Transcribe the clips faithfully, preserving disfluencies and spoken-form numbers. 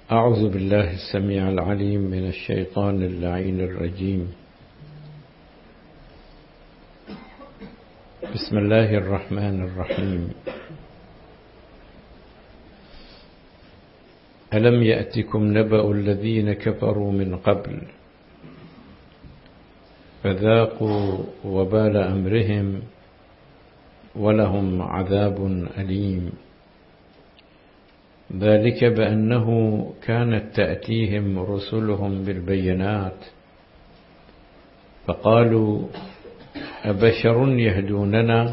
أعوذ بالله السميع العليم من الشيطان اللعين الرجيم. بسم الله الرحمن الرحيم. ألم يأتكم نبأ الذين كفروا من قبل فذاقوا وبال أمرهم ولهم عذاب أليم. ذلك بأنه كانت تأتيهم رسلهم بالبينات فقالوا أبشر يهدوننا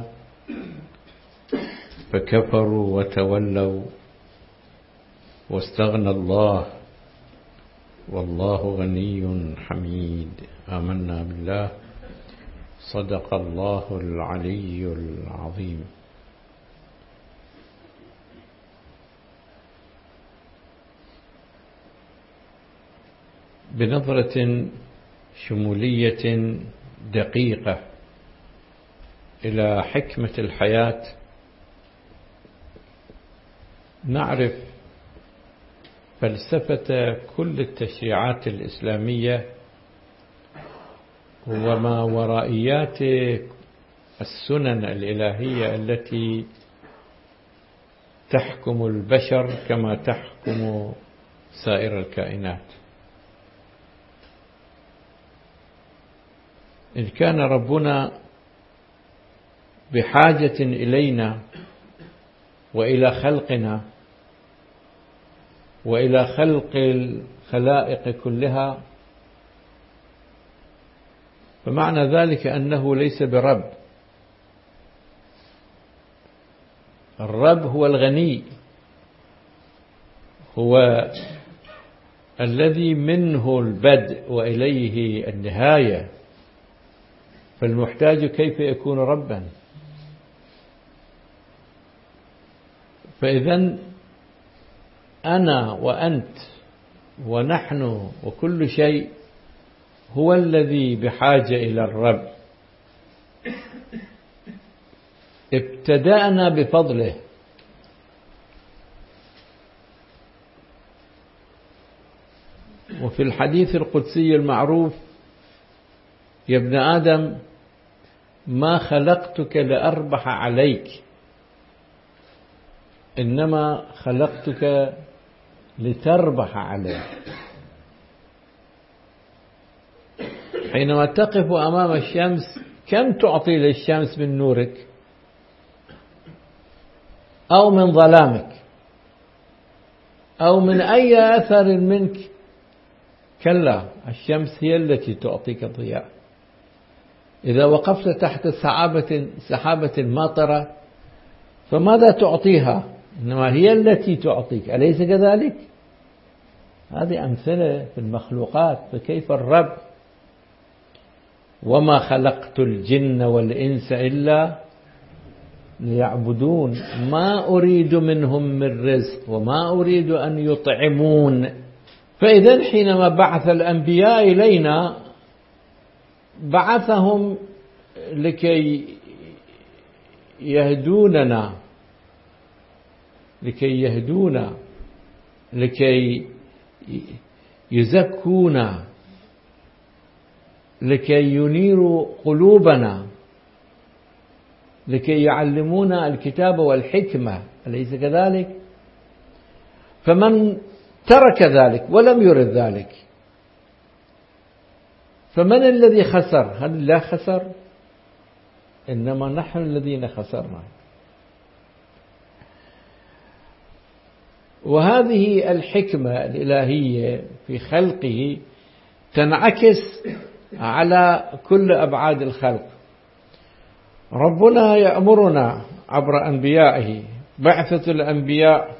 فكفروا وتولوا واستغنى الله والله غني حميد. آمنا بالله. صدق الله العلي العظيم. بنظرة شمولية دقيقة إلى حكمة الحياة نعرف فلسفة كل التشريعات الإسلامية وما ورائيات السنن الإلهية التي تحكم البشر كما تحكم سائر الكائنات. إن كان ربنا بحاجة إلينا وإلى خلقنا وإلى خلق الخلائق كلها فمعنى ذلك أنه ليس برب. الرب هو الغني، هو الذي منه البدء وإليه النهاية، فالمحتاج كيف يكون ربا؟ فإذن أنا وأنت ونحن وكل شيء هو الذي بحاجة إلى الرب. ابتدأنا بفضله، وفي الحديث القدسي المعروف: يا ابن آدم ما خلقتك لأربح عليك إنما خلقتك لتربح عليه. حينما تقف أمام الشمس كم تعطي للشمس من نورك أو من ظلامك أو من أي أثر منك؟ كلا، الشمس هي التي تعطيك الضياء. إذا وقفت تحت سحابة سحابة ماطرة فماذا تعطيها؟ إنما هي التي تعطيك، أليس كذلك؟ هذه أمثلة في المخلوقات، فكيف الرب؟ وما خلقت الجن والإنس إلا ليعبدون ما أريد منهم من رزق وما أريد أن يطعمون. فإذا حينما بعث الأنبياء إلينا بعثهم لكي يهدوننا لكي يهدونا لكي يزكونا لكي ينيروا قلوبنا لكي يعلمونا الكتاب والحكمة، أليس كذلك؟ فمن ترك ذلك ولم يرد ذلك فمن الذي خسر؟ هل الله خسر؟ إنما نحن الذين خسرنا. وهذه الحكمة الإلهية في خلقه تنعكس على كل أبعاد الخلق. ربنا يأمرنا عبر أنبيائه بعثة الأنبياء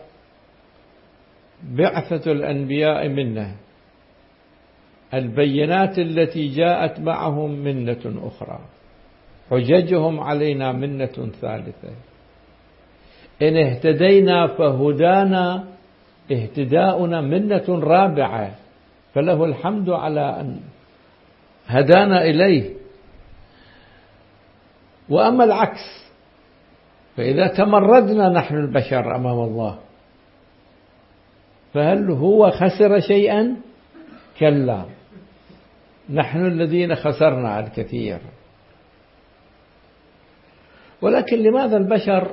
بعثة الأنبياء منه، البينات التي جاءت معهم منة أخرى، حججهم علينا منة ثالثة. إن اهتدينا فهدانا اهتداؤنا منة رابعة، فله الحمد على أن هدانا إليه. وأما العكس فإذا تمردنا نحن البشر أمام الله فهل هو خسر شيئا؟ كلا، نحن الذين خسرنا الكثير. ولكن لماذا البشر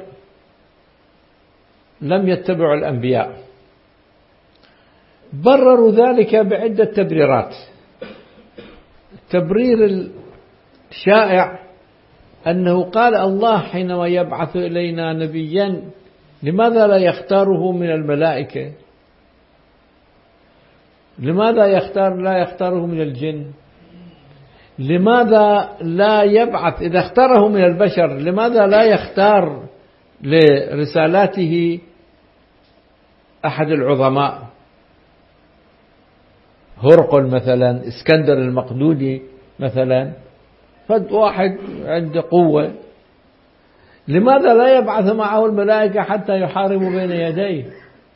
لم يتبعوا الأنبياء؟ برروا ذلك بعدة تبريرات. التبرير الشائع أنه قال الله حينما يبعث إلينا نبيا لماذا لا يختاره من الملائكة؟ لماذا يختار لا يختاره من الجن؟ لماذا لا يبعث إذا اختاره من البشر لماذا لا يختار لرسالاته أحد العظماء؟ هرقل مثلا، اسكندر المقدوني مثلا، فد واحد عنده قوة. لماذا لا يبعث معه الملائكة حتى يحاربوا بين يديه؟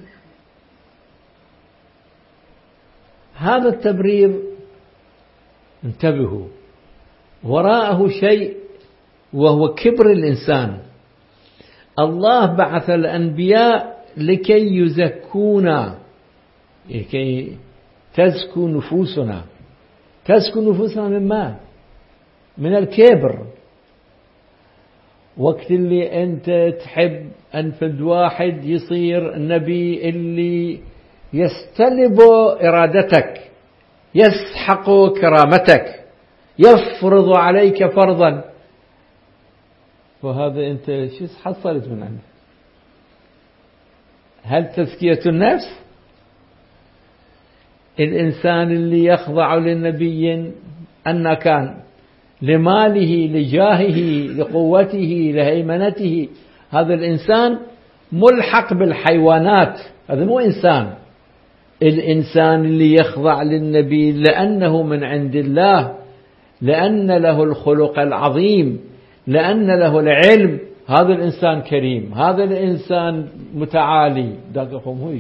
هذا التبرير انتبهوا وراءه شيء وهو كبر الإنسان. الله بعث الأنبياء لكي يزكونا، لكي تزكو نفوسنا. تزكو نفوسنا من ما؟ من الكبر. وقت اللي أنت تحب أن فد واحد يصير النبي اللي يستلب إرادتك، يسحق كرامتك، يفرض عليك فرضا، وهذا أنت شو حصلت من عنده؟ هل تزكية النفس؟ الإنسان اللي يخضع للنبي أن كان لماله لجاهه لقوته لهيمنته، هذا الإنسان ملحق بالحيوانات، هذا مو إنسان. الإنسان اللي يخضع للنبي لأنه من عند الله، لأن له الخلق العظيم، لأن له العلم، هذا الإنسان كريم، هذا الإنسان متعالي. داقهم هويش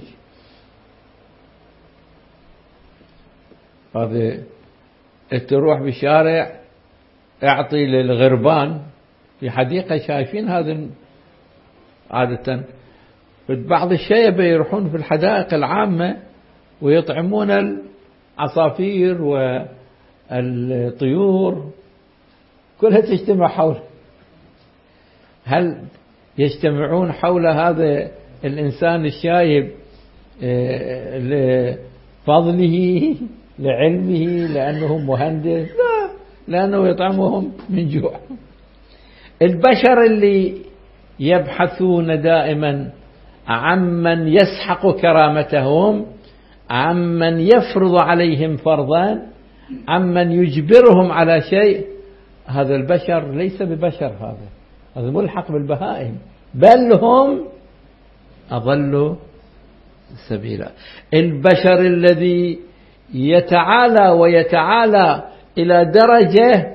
هذا تروح بالشارع اعطي للغربان في حديقة، شايفين هذا عادة بعض الشيبة يروحون في الحدائق العامة ويطعمون العصافير والطيور كلها تجتمع حول. هل يجتمعون حول هذا الإنسان الشايب لفضله لعلمه لأنه مهندس؟ لا، لأنه يطعمهم من جوع. البشر اللي يبحثون دائما عمن يسحق كرامتهم، عمن يفرض عليهم فرضا، عمن يجبرهم على شيء، هذا البشر ليس ببشر، هذا هذا ملحق بالبهائم، بل هم أضلوا سبيلا. البشر الذي يتعالى ويتعالى إلى درجة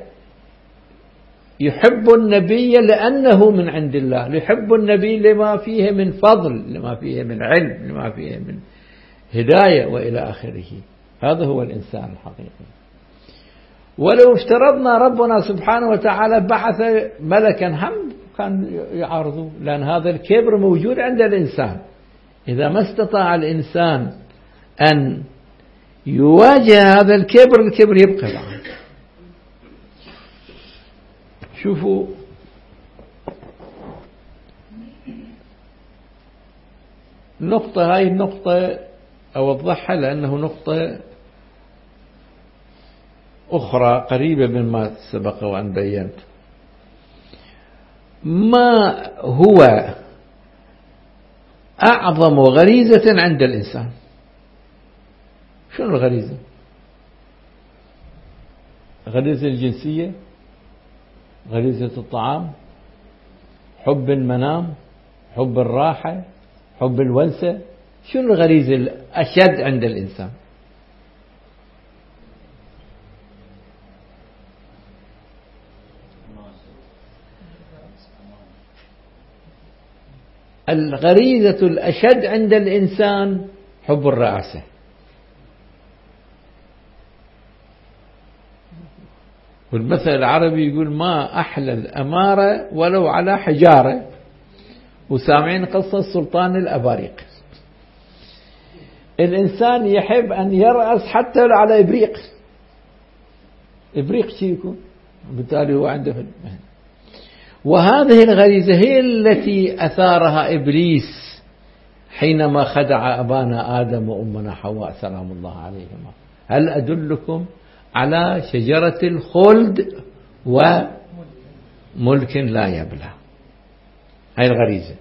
يحب النبي لأنه من عند الله، يحب النبي لما فيه من فضل، لما فيه من علم، لما فيه من هداية وإلى آخره. هذا هو الإنسان الحقيقي. ولو افترضنا ربنا سبحانه وتعالى بعث ملكا هم كان يعارضه، لأن هذا الكبر موجود عند الإنسان. إذا ما استطاع الإنسان أن يواجه هذا الكبر، الكبر يبقى معه. شوفوا النقطة هاي، النقطة أوضحها لأنه نقطة أخرى قريبة مما سبق وأن بينت. ما هو أعظم غريزة عند الإنسان؟ شنو الغريزة؟ غريزة الجنسية، غريزة الطعام، حب المنام، حب الراحة، حب الونسة. شنو الغريزة الأشد عند الإنسان؟ الغريزة الأشد عند الإنسان حب الرئاسة. والمثل العربي يقول ما أحلى الأمارة ولو على حجارة. وسامعين قصة سلطان الأباريق. الإنسان يحب أن يرأس حتى على إبريق، إبريق شي يكون، بالتالي هو عنده في. وهذه الغريزة هي التي أثارها إبليس حينما خدع أبانا آدم وأمنا حواء سلام الله عليهما. هل أدلكم على شجرة الخلد وملك لا يبلى؟ هاي الغريزة.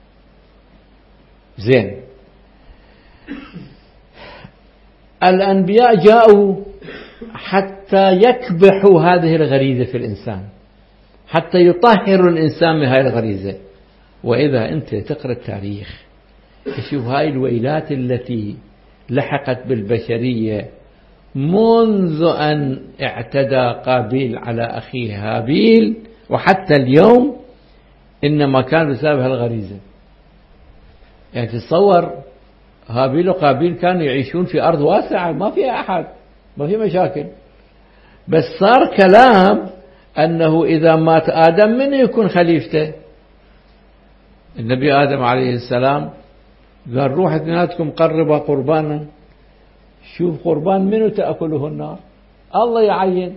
زين، الأنبياء جاءوا حتى يكبحوا هذه الغريزة في الإنسان، حتى يطهروا الإنسان من هاي الغريزة. وإذا أنت تقرأ التاريخ تشوف هاي الويلات التي لحقت بالبشرية منذ أن اعتدى قابيل على أخيه هابيل، وحتى اليوم إنما كان بسبب هالغريزة. يعني تتصور هابيل وقابيل كانوا يعيشون في أرض واسعة ما فيها أحد، ما في مشاكل، بس صار كلام أنه إذا مات آدم من يكون خليفته؟ النبي آدم عليه السلام قال روح اثنيناتكم قربا قربانا، شوف قربان منه تأكله النار، الله يعين.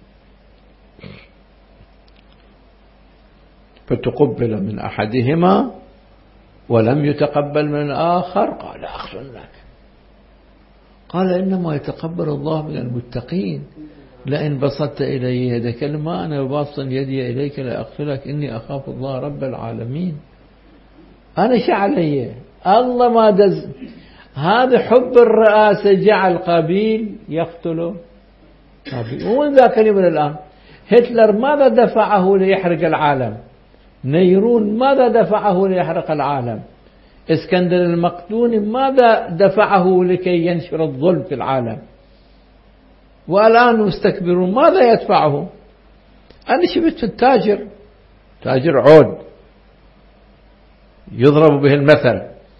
فتقبل من أحدهما ولم يتقبل من الآخر، قال أقتلنك. قال إنما يتقبل الله من المتقين، لئن بسطت إلي يدك لما أنا باسط يدي إليك لأقتلك إني أخاف الله رب العالمين. أنا شعلي الله ما دز. هذا حب الرئاسة جعل قابيل يقتله قابيل. ومن ذاك اليوم الآن هتلر ماذا دفعه ليحرق العالم؟ نيرون ماذا دفعه ليحرق العالم؟ اسكندر المقدوني ماذا دفعه لكي ينشر الظلم في العالم؟ والآن مستكبرون ماذا يدفعه؟ أنا شفت التاجر، تاجر عود يضرب به المثل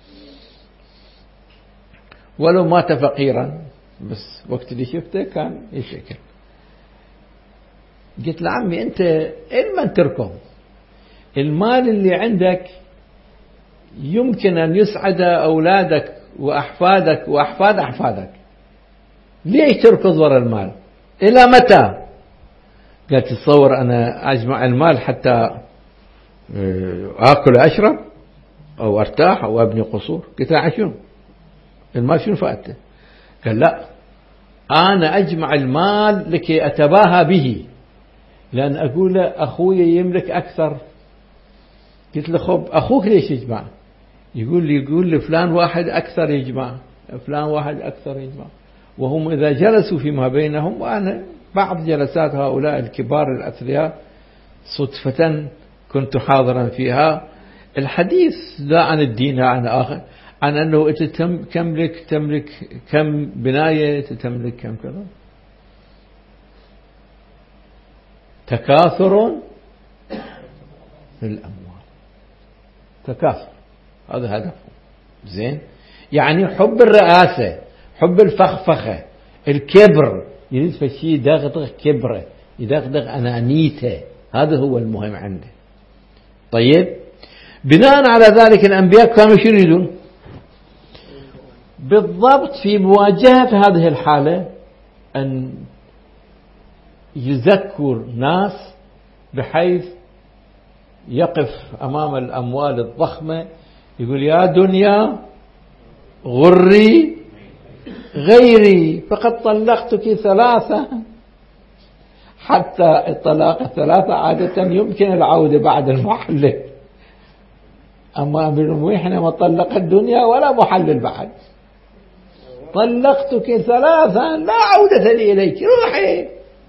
ولو مات فقيرا، بس وقت اللي شفته كان يشكل. قلت له عمي أنت إلمن تركه؟ المال اللي عندك يمكن أن يسعد أولادك وأحفادك وأحفاد أحفادك، ليش تركض وراء المال؟ إلى متى؟ قال تصور أنا أجمع المال حتى آكل أشرب أو أرتاح أو أبني قصور؟ قلت له عشان المال شنو فائدته؟ قال لا، أنا أجمع المال لكي أتباهى به، لأن أقول أخوي يملك أكثر. قلت له خب أخوك ليش يجمع؟ يقول لي يقول لي فلان واحد أكثر يجمع، فلان واحد أكثر يجمع، وهم إذا جلسوا فيما بينهم. وأنا بعض جلسات هؤلاء الكبار الأثرياء صدفة كنت حاضرا فيها، الحديث لا عن الدين لا عن آخر، عن أنه أنت تملك تملك كم بناية، تملك كم كذا. تكاثر في الأموال، تكاثر هذا هدفه. زين، يعني حب الرئاسة، حب الفخفخة، الكبر، يريد فشي يدغدغ كبره، يدغدغ أنانيته، هذا هو المهم عنده. طيب، بناء على ذلك الأنبياء كانوا شو يريدون؟ بالضبط في مواجهة هذه الحالة أن يذكر ناس بحيث يقف أمام الأموال الضخمة يقول يا دنيا غري غيري فقد طلقتك ثلاثة، حتى الطلاق الثلاثة عادة يمكن العودة بعد المحلل، أما بالموحنة ما طلق الدنيا ولا محلل بعد. طلقتك ثلاثة لا عودة لي إليك، روحي.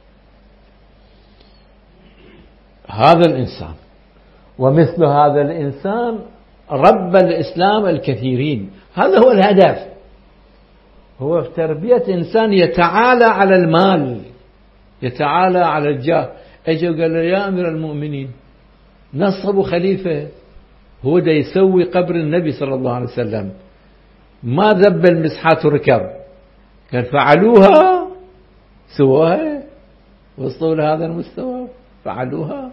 هذا الإنسان ومثل هذا الإنسان رب الإسلام الكثيرين. هذا هو الهدف، هو في تربية إنسان يتعالى على المال، يتعالى على الجاه. اجوا قال له يا أمير المؤمنين نصبوا خليفة هو دا يسوي قبر النبي صلى الله عليه وسلم، ما ذب المسحات وركب، قال فعلوها، سووها، وصلوا لهذا المستوى، فعلوها.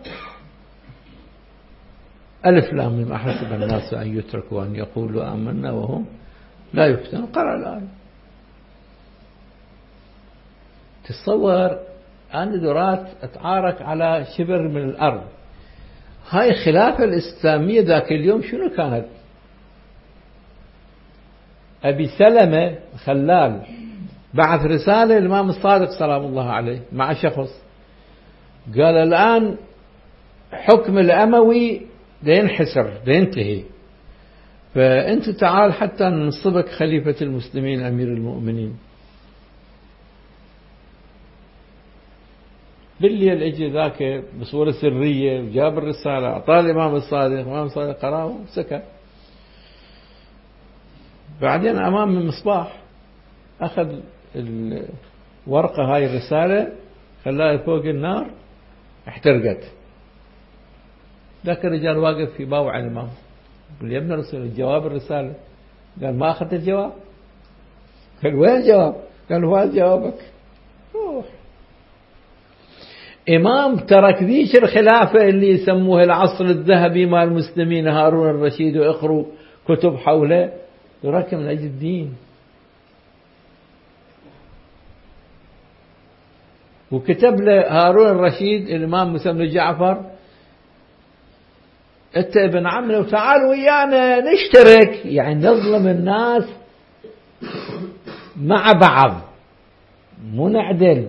ألف لام ميم أحسب الناس أن يتركوا أن يقولوا آمنا وهم لا يفتن قرأ الآية. تتصور أنا درات أتعارك على شبر من الأرض. هاي الخلافة الإسلامية ذاك اليوم شنو كانت؟ أبي سلمة خلال بعث رسالة للإمام الصادق سلام الله عليه مع شخص قال الآن حكم الأموي لينحسر لينتهي، فأنت تعال حتى ننصبك خليفة المسلمين أمير المؤمنين. بالليل اجى ذاك بصورة سرية وجاب الرسالة أعطاه الإمام الصادق، الإمام الصادق قرأه وسكت. بعدين أمام المصباح أخذ الورقة هاي الرسالة خلاها فوق النار احترقت. ذاك الرجال واقف في باوع الإمام قال يا ابن الرسول الجواب الرسالة. قال ما أخذت الجواب. قال وين الجواب؟ قال هو جوابك. روح. إمام ترك ذيش الخلافة اللي يسموها العصر الذهبي مع المسلمين هارون الرشيد وإقروا كتب حوله، ترك من أجل الدين. وكتب له هارون الرشيد الإمام مسلم جعفر أنت ابن عمنا وتعال ويانا نشترك، يعني نظلم الناس مع بعض مو نعدل.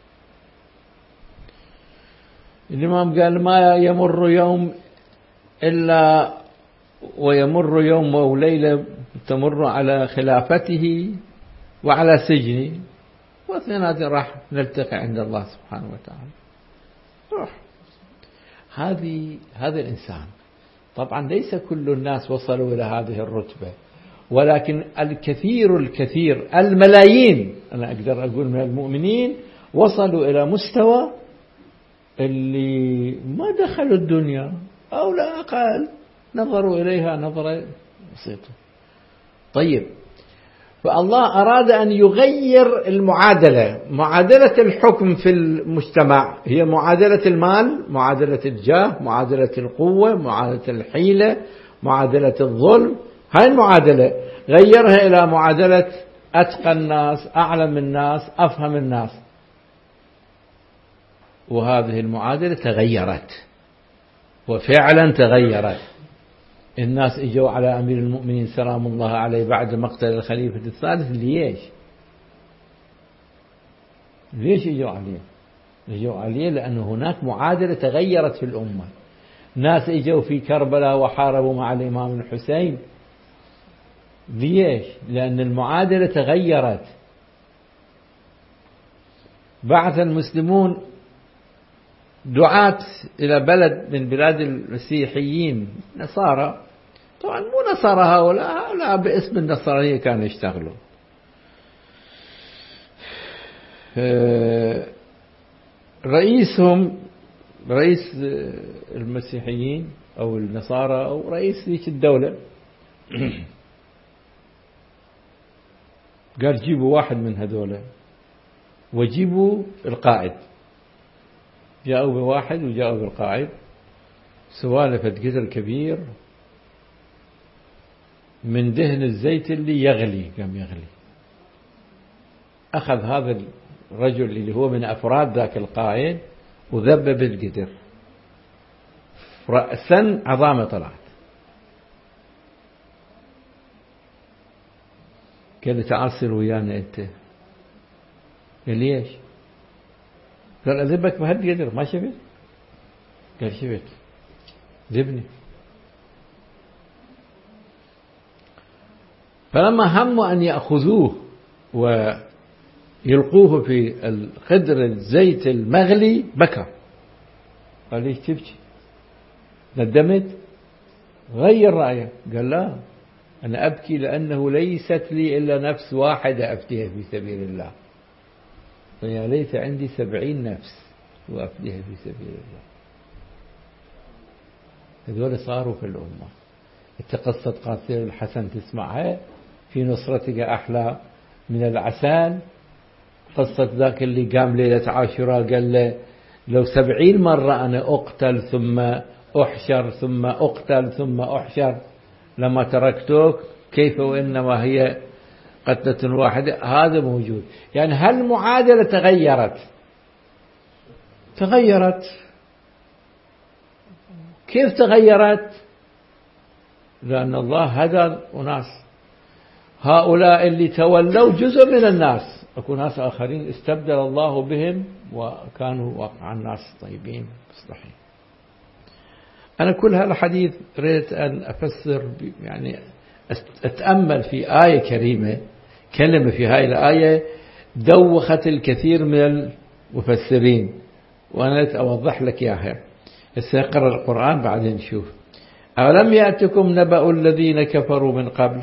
الإمام قال ما يمر يوم إلا ويمر يوم وليلة تمر على خلافته وعلى سجنه، واثنين راح نلتقي عند الله سبحانه وتعالى. روح. هذه هذا الإنسان طبعا ليس كل الناس وصلوا إلى هذه الرتبة، ولكن الكثير الكثير الملايين أنا أقدر أقول من المؤمنين وصلوا إلى مستوى اللي ما دخلوا الدنيا أو لا أقل نظروا إليها نظرة بسيطة. طيب، فالله أراد أن يغير المعادلة. معادلة الحكم في المجتمع هي معادلة المال، معادلة الجاه، معادلة القوة، معادلة الحيلة، معادلة الظلم. هاي المعادلة غيرها إلى معادلة أتقى الناس، أعلم الناس، أفهم الناس. وهذه المعادلة تغيرت وفعلا تغيرت. الناس اجوا على أمير المؤمنين سلام الله عليه بعد مقتل الخليفة الثالث. ليش ليش اجوا عليه؟ اجوا عليه لأن هناك معادلة تغيرت في الأمة. ناس اجوا في كربلاء وحاربوا مع الإمام الحسين. ليش؟ لأن المعادلة تغيرت. بعث المسلمون دعاة إلى بلد من بلاد المسيحيين نصارى، طبعا مو نصارى هؤلاء، هؤلاء باسم النصرانية كانوا يشتغلوا. رئيسهم رئيس المسيحيين أو النصارى أو رئيس ذيك الدولة قال جيبوا واحد من هذولا وجيبوا القائد. جاءوا بواحد وجاءوا بالقائد، سوالفة قدر كبير من دهن الزيت اللي يغلي، قام يغلي. أخذ هذا الرجل اللي هو من أفراد ذاك القائد وذب بالقدر، رأسا عظامة طلعت. قال له تعال صير ويانا أنت. قال ليش؟ قال أذبك بهالقدر ما شفت؟ قال شفت. ذبني. فلما هموا أن يأخذوه ويلقوه في القدر الزيت المغلي بكى. قال ليش تبكي؟ ندمت؟ غير رأيه. قال لا، أنا أبكي لأنه ليست لي إلا نفس واحدة أفتيها في سبيل الله، فيا ليت عندي سبعين نفس وأفديها في سبيل الله. هذول صاروا في الأمة. انت قصة قاتل الحسن تسمعها في نصرتك أحلى من العسل. قصة ذاك اللي قام ليلة عاشوراء قال له لو سبعين مرة أنا أقتل ثم أحشر ثم أقتل ثم أحشر لما تركتوك، كيف وإنما هي قتلة واحدة، هذا موجود. يعني هل المعادلة تغيرت؟ تغيرت. كيف تغيرت؟ لأن الله هدى أناس، هؤلاء اللي تولوا جزء من الناس، أكو ناس آخرين استبدل الله بهم وكانوا واقعا ناس طيبين مصلحين. أنا كل هالحديث ريت أن أفسر، يعني أتأمل في آية كريمة، كلمة في هاي الآية دوخت الكثير من المفسرين، وأنا أوضح لك إياها. سأقرأ القرآن بعدين نشوف. أولم يأتكم نبأ الذين كفروا من قبل؟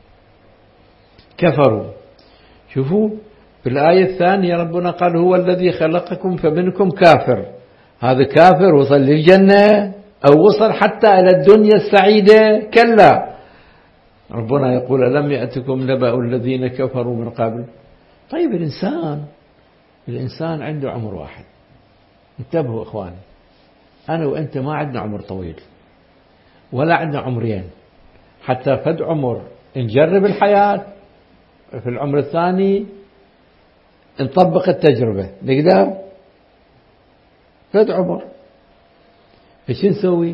كفروا. شوفوا في الآية الثانية ربنا قال هو الذي خلقكم فمنكم كافر. هذا كافر وصل للجنة أو وصل حتى إلى الدنيا السعيدة؟ كلا. ربنا يقول ألم يأتكم نبأ الذين كفروا من قبل. طيب الإنسان الإنسان عنده عمر واحد. انتبهوا إخواني، أنا وأنت ما عندنا عمر طويل ولا عندنا عمرين، حتى فد عمر نجرب الحياة، في العمر الثاني نطبق التجربة. نقدر فد عمر ايش نسوي؟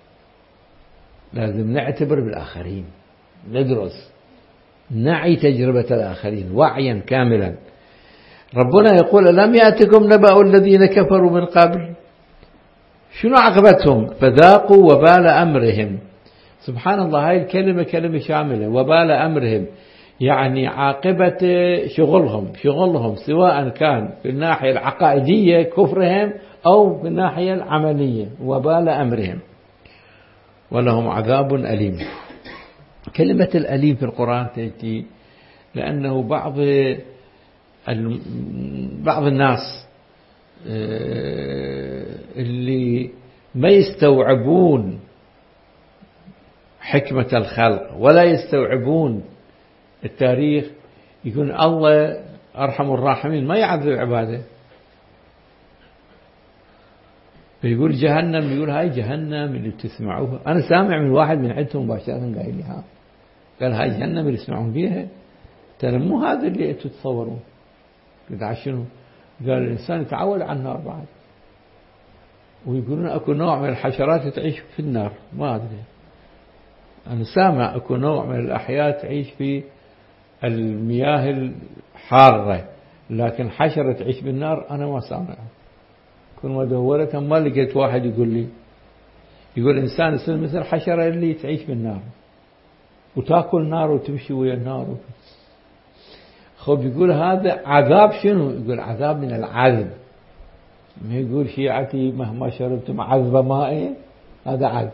لازم نعتبر بالآخرين، ندرس، نعي تجربة الآخرين وعيا كاملا. ربنا يقول ألم يأتكم نبأ الذين كفروا من قبل؟ شنو عقبتهم؟ فذاقوا وبال أمرهم. سبحان الله، هاي الكلمة كلمة شاملة، وبال أمرهم يعني عاقبة شغلهم شغلهم سواء كان في الناحية العقائدية كفرهم أو في الناحية العملية، وبال أمرهم ولهم عذاب أليم. كلمة الأليم في القرآن تأتي لأنه بعض بعض الناس اللي ما يستوعبون حكمة الخلق ولا يستوعبون التاريخ، يكون الله أرحم الراحمين ما يعذب عباده. فيقول جهنم، يقول هاي جهنم اللي بتسمعوها. أنا سامع من واحد من عندهم مباشرة قال لي ها، قال هاي جهنم اللي يسمعون بيها، ترى مو هذا اللي أنتم تتصورون. قلت شنو؟ قال الإنسان يتعود على النار بعد، ويقولون أكو نوع من الحشرات تعيش في النار. ما أدري، أنا سامع أكو نوع من الأحياء تعيش في المياه الحارة، لكن حشرة تعيش بالنار أنا ما سامع. كل ما دورت ما لقيت واحد يقول لي. يقول الإنسان يصير مثل حشرة اللي تعيش بالنار وتأكل نار وتمشي ويا النار. خب يقول هذا عذاب شنو؟ يقول عذاب من العذب. ما يقول شيعتي مهما شربتم عذب ماء، هذا عذب.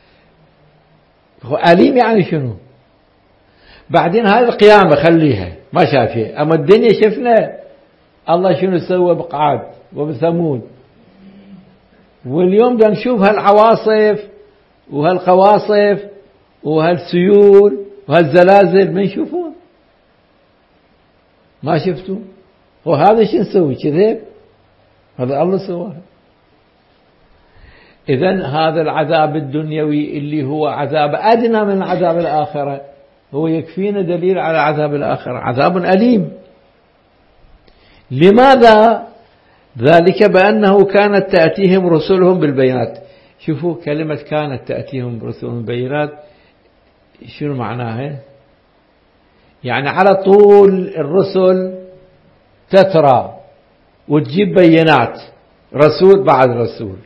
أليم يعني شنو؟ بعدين هذه القيامة خليها ما شافها، أما الدنيا شفنا الله شنو سوى بقعاد وبثمود، واليوم دا نشوف هالعواصف وهالقواصف وهالسيول وهالزلازل. ما نشوفون؟ ما شفتوا؟ وهذا شو نسوي؟ كذب؟ هذا الله سواه. إذن هذا العذاب الدنيوي اللي هو عذاب أدنى من عذاب الآخرة هو يكفينا دليل على عذاب الآخرة، عذاب أليم. لماذا؟ ذلك بأنه كانت تأتيهم رسلهم بالبينات. شوفوا كلمة كانت تأتيهم رسلهم بالبينات شنو معناها؟ يعني على طول الرسل تترى وتجيب بينات، رسول بعد رسول.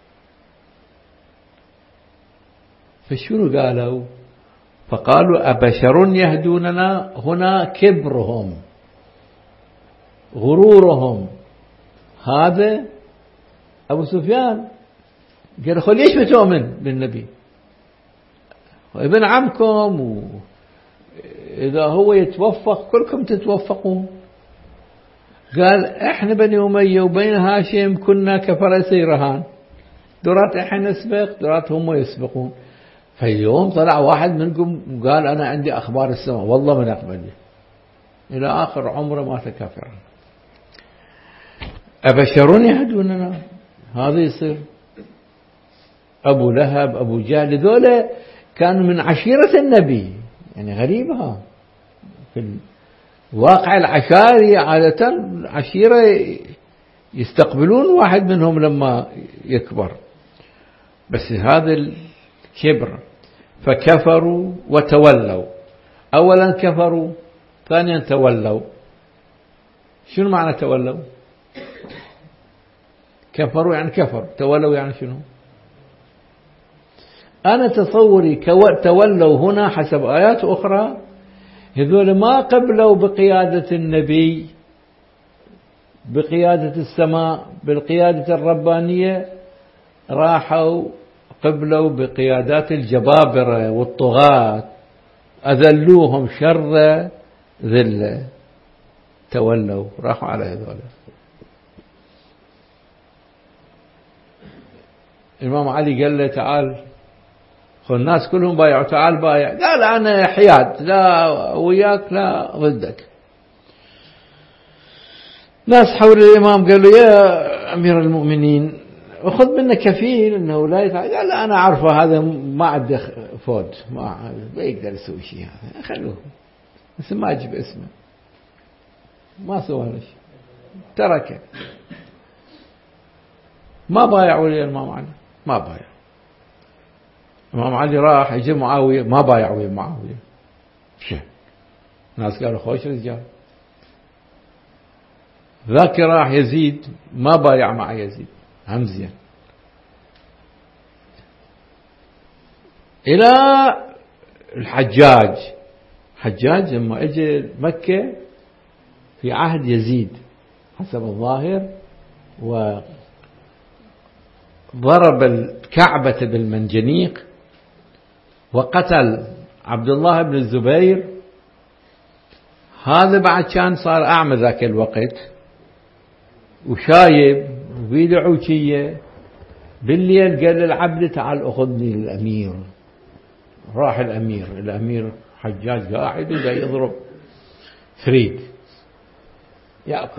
فشنو قالوا؟ فقالوا أبشر يهدوننا. هنا كبرهم غرورهم. هذا أبو سفيان قال خل ليش بتؤمن بالنبي؟ ابن عمكم، وإذا هو يتوفق كلكم تتوفقون. قال احنا بني أمية وبين هاشم كنا كفرسي رهان، درات احنا نسبق درات هم يسبقون. فاليوم طلع واحد منكم وقال أنا عندي أخبار السماء والله من أقبل إلى آخر عمره ما تكافر. أبشر يهدوننا؟ هذا يصير. أبو لهب أبو جهل ذولا كانوا من عشيرة النبي، يعني غريبها في واقع العشائري عادة عشيرة يستقبلون واحد منهم لما يكبر، بس هذا الكبر. فكفروا وتولوا، أولا كفروا، ثانيا تولوا. شنو معنى تولوا؟ كفروا يعني كفر، تولوا يعني شنو؟ أنا تصوري تولوا هنا حسب آيات أخرى هذول ما قبلوا بقيادة النبي، بقيادة السماء، بالقيادة الربانية، راحوا قبلوا بقيادات الجبابرة والطغاة، أذلوهم شر ذلة، تولوا راحوا على هذول. الإمام علي قال له تعال، خل الناس كلهم بايعوا، تعال بايع. قال أنا حياد، لا وياك لا ضدك. ناس حول الإمام قالوا يا أمير المؤمنين أخذ منه كفيل أنه لا يفعل. قال لا أنا عارفه هذا ما عنده فود، ما يقدر يسوي شيء، هذا خلوه، بس ما أجيب اسمه. ما سوى شيء، تركه. ما بايع ولي الإمام علي، ما بايع. الإمام علي راح يجي معاوية، ما بايع ويا معاوية. شو ناس قالوا خوش رجال. ذاك راح يزيد، ما بايع مع يزيد، هم زين. إلى الحجاج. حجاج لما اجى مكة في عهد يزيد حسب الظاهر، وضرب الكعبة بالمنجنيق، وقتل عبد الله بن الزبير. هذا بعد كان صار أعمى ذاك الوقت وشايب وبيده عوشية. بالليل قال للعبد تعال أخذني للأمير. راح الأمير، الأمير حجاج قاعد ودا يضرب فريد يأكل.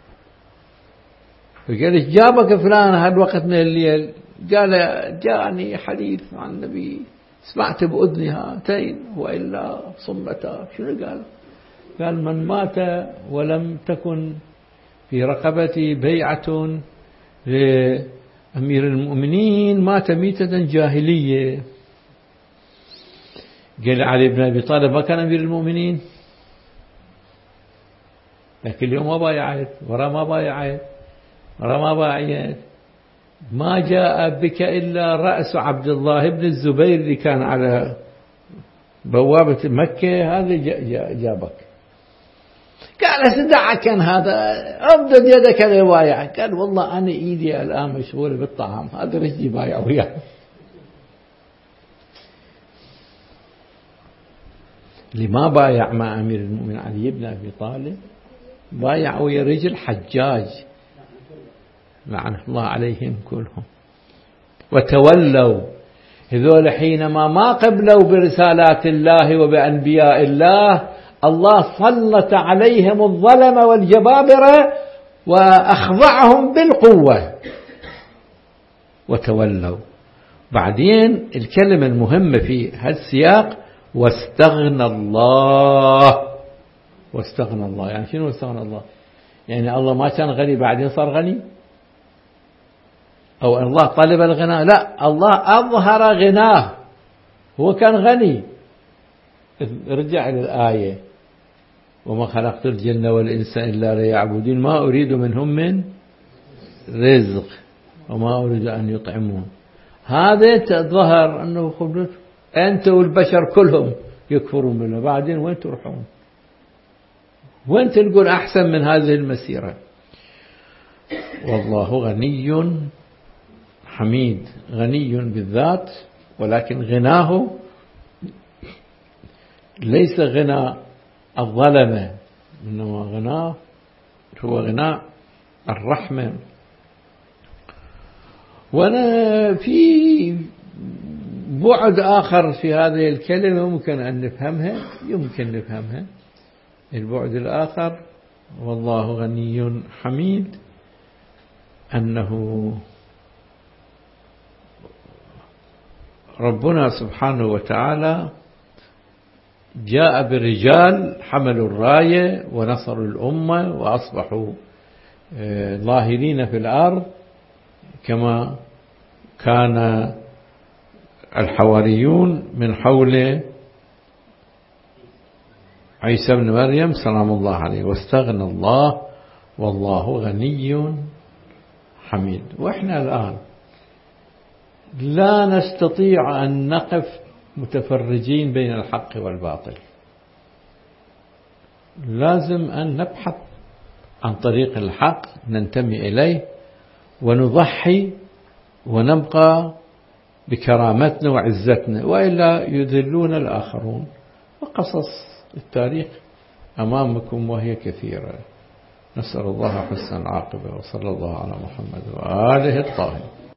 فقال ايش جابك فلان هالوقت من الليل؟ قال جاءني حديث عن النبي سمعت بأذني هاتين وإلا صمتا. شنو قال؟ قال من مات ولم تكن في رقبتي بيعة لأمير المؤمنين مات ميتة جاهلية. قال علي بن أبي طالب ما كان أمير المؤمنين، لكن اليوم ما بايعت، ورا ما بايعت، ورا ما بايعت. ما جاء بك إلا رأس عبد الله بن الزبير اللي كان على بوابة مكة، هذا جابك. قال سدعك كان هذا، أمدد يدك لوايعك. قال والله أنا إيدي الآن مشغول بالطعام، هذا رجلي بايع وياه. اللي ما بايع مع أمير المؤمنين علي بن أبي طالب بايع ويا رجل حجاج لعنه الله عليهم كلهم. وتولوا هذول حينما ما قبلوا برسالات الله وبأنبياء الله، الله سلط عليهم الظلم والجبابرة وأخضعهم بالقوة وتولوا. بعدين الكلمة المهمة في هالسياق واستغنى الله. واستغنى الله يعني شنو واستغنى الله؟ يعني الله ما كان غني بعدين صار غني، أو الله طلب الغناء؟ لا، الله أظهر غناه، هو كان غني. رجع إلى الآية وما خلقت الجن والإنس إلا ليعبدون ما أريد منهم من رزق وما أريد أن يطعمون. هذا تظهر أنه خبرت أنت والبشر كلهم يكفرون بالله، بعدين وين تروحون؟ وين تلقون أحسن من هذه المسيرة؟ والله غني حميد، غني بالذات، ولكن غناه ليس غنى الظلمة، إنما غناه هو غناء الرحمة. وأنا في بعد آخر في هذه الكلمة ممكن أن نفهمها، يمكن نفهمها. البعد الآخر والله غني حميد، أنه ربنا سبحانه وتعالى جاء برجال حملوا الراية ونصروا الأمة وأصبحوا ظاهرين في الأرض، كما كان الحواريون من حول عيسى بن مريم سلام الله عليه، واستغنى الله والله غني حميد. وإحنا الآن لا نستطيع أن نقف متفرجين بين الحق والباطل، لازم أن نبحث عن طريق الحق ننتمي إليه ونضحي ونبقى بكرامتنا وعزتنا، وإلا يذلون الآخرون. وقصص التاريخ أمامكم وهي كثيرة. نسأل الله حسن العاقبة، وصلى الله على محمد وآله الطاهرين.